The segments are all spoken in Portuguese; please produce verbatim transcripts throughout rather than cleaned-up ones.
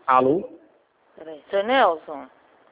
Alô? Peraí. Senhor Nelson?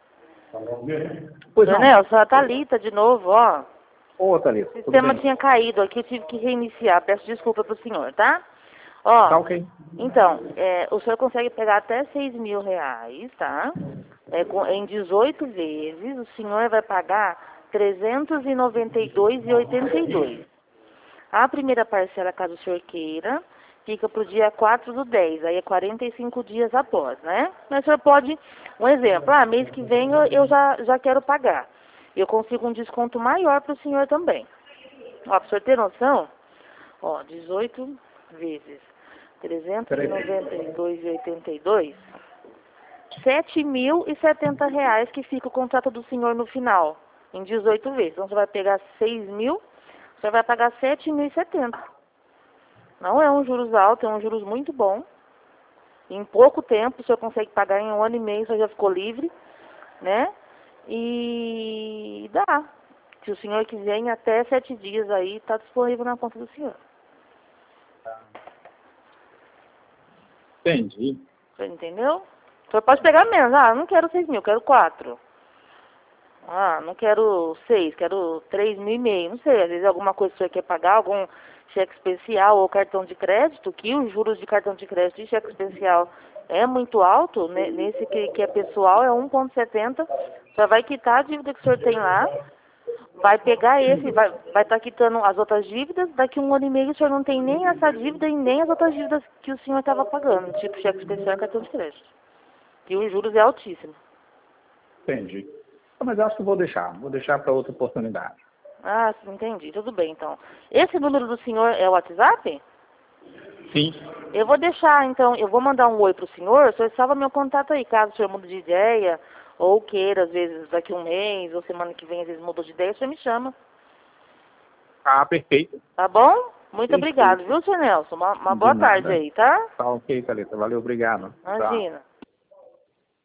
Pois Senhor não. Nelson, a Thalita de novo, ó. Ô, Thalita, O tudo sistema bem? tinha caído aqui, eu tive que reiniciar. Peço desculpa pro senhor, tá? Ó, Tá ok. então, é, o senhor consegue pegar até seis mil reais, tá? É, com, em dezoito vezes, o senhor vai pagar trezentos e noventa e dois reais e oitenta e dois centavos. A primeira parcela, caso o senhor queira, fica pro dia quatro do dez, aí é quarenta e cinco dias após, né? Mas o senhor pode, um exemplo, ah, mês que vem eu, eu já, já quero pagar. Eu consigo um desconto maior para o senhor também. Ó, para o senhor ter noção, ó, dezoito vezes trezentos e noventa e dois reais e oitenta e dois centavos, sete mil e setenta reais que fica o contrato do senhor no final, em dezoito vezes. Então você vai pegar seis mil, você vai pagar sete mil e setenta. Não é um juros alto, é um juros muito bom. Em pouco tempo o senhor consegue pagar, em um ano e meio, o senhor já ficou livre, né? E dá. Se o senhor quiser, em até sete dias aí, está disponível na conta do senhor. Entendi. Você entendeu? O senhor pode pegar menos. Ah, não quero seis mil, quero quatro. Ah, não quero seis, quero três mil e meio. Não sei, às vezes alguma coisa que o senhor quer pagar, algum cheque especial ou cartão de crédito, que os juros de cartão de crédito e cheque especial é muito alto, né? Nesse que, que é pessoal é um vírgula setenta. Só vai quitar a dívida que o senhor tem lá, vai pegar esse, vai vai estar quitando as outras dívidas, daqui um ano e meio o senhor não tem nem essa dívida e nem as outras dívidas que o senhor estava pagando, tipo cheque especial e cartão de crédito. Que os juros é altíssimo. Entendi. Ah, mas acho que vou deixar. Vou deixar para outra oportunidade. Ah, sim, entendi. Tudo bem, então. Esse número do senhor é o WhatsApp? Sim. Eu vou deixar, então, eu vou mandar um oi pro senhor, o senhor salva meu contato aí, caso o senhor mude de ideia, ou queira, às vezes, daqui um mês, ou semana que vem, às vezes mudou de ideia, o senhor me chama. Ah, perfeito. Tá bom? Muito obrigado, Perfeito. viu, senhor Nelson? Uma, uma De boa tarde nada. aí, tá? Tá ok, Thalita. Valeu, obrigado. Tá. Imagina.